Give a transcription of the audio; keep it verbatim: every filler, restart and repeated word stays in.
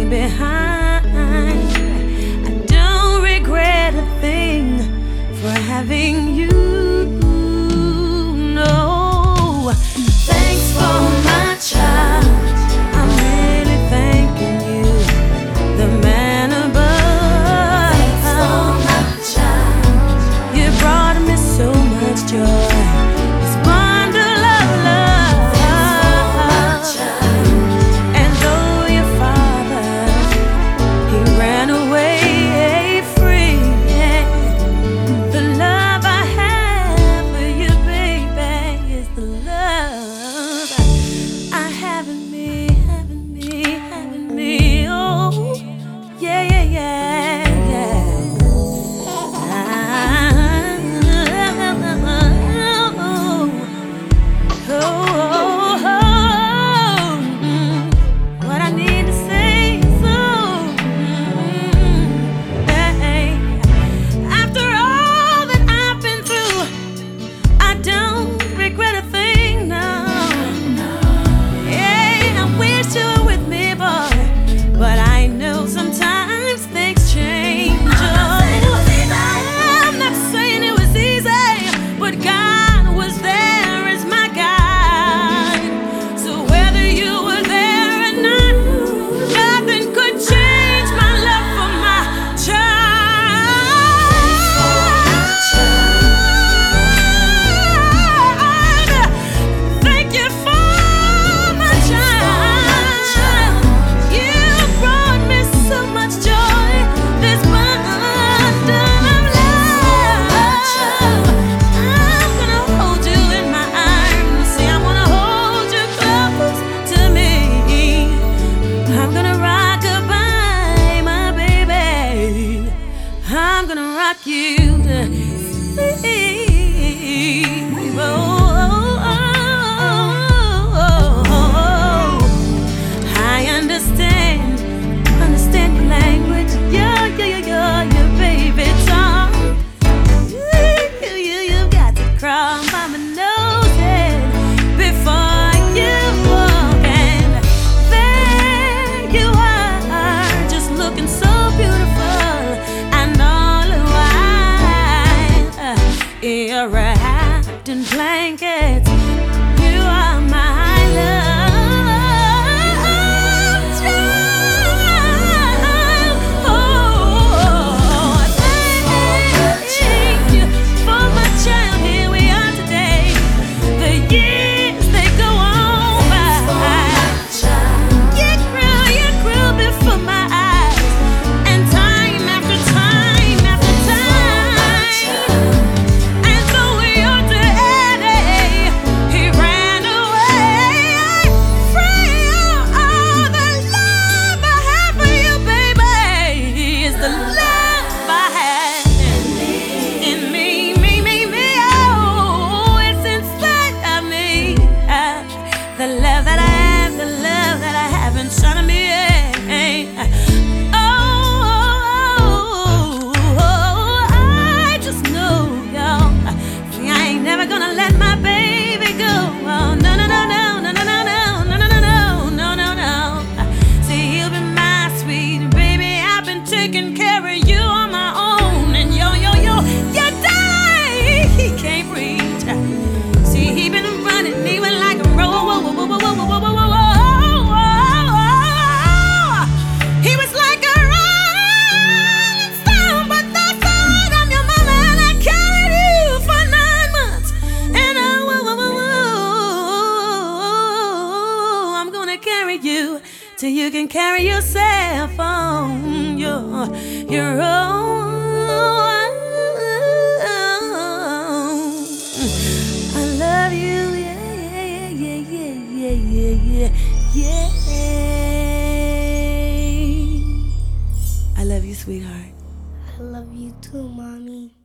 leave behind. I don't regret a thing for having you. No, thanks for my child. I'm really thanking you, the man above. Thanks for my child. You brought me so much joy. This bundle of love. Thanks for my child. And though your father, he ran away free, the love I have for you, baby, is the love I have in me, have in me, have in me. Oh, yeah, yeah, yeah, yeah. Oh, oh, oh, mm, what I need to say, so mm, hey. After all that I've been through, I don't regret a thing, no. Yeah, I wish you were with me, boy, but I know sometimes things change. Oh, I'm not saying it was easy, but God was there as my guide. So whether you were there or not, nothing could change my love for my child. Thank you for my child. You brought me so much joy. This bundle of love. I'm gonna hold you in my arms. See, I wanna hold you close to me. I'm gonna rock goodbye, my baby. I'm gonna rock you to sleep. Oh, oh, oh, oh, oh. I understand, understand your language. Yeah, yeah, yeah, yeah, your baby tongue. You, you, you got to crawl by my nose before you walk, and there you are, just looking so beautiful, and all the while you're wrapped in blankets. You are my love child. Oh, thank you for my child. Here we are today. The years, they go on by. You grew, you grew before my eyes, and time after time after time. And though you're dead, he ran away free. Oh, the love I have for you, baby, is the love I have in me, me, me, me. Oh, it's inside of me. Uh, the love that I have, the love that I have inside of me. Oh, I just know, y'all. See, I ain't never gonna let my baby go. Oh, no, no, no, no, no, no, no, no, no, no, no, no, no, no. See, he'll be my sweet baby. I've been taking care of you on my own, and yo, yo, yo, you die. He can't reach. See, he been running me with like a roll. Whoa, whoa, whoa, whoa, whoa, whoa, whoa, whoa, whoa. He was like a rolling stone, but that's all. I'm your mama, and I carried you for nine months. And oh, whoa, whoa, whoa, whoa, I'm gonna carry you till you can carry yourself on your your own. I love you, yeah, yeah, yeah, yeah, yeah, yeah, yeah. I love you, sweetheart. I love you too, Mommy.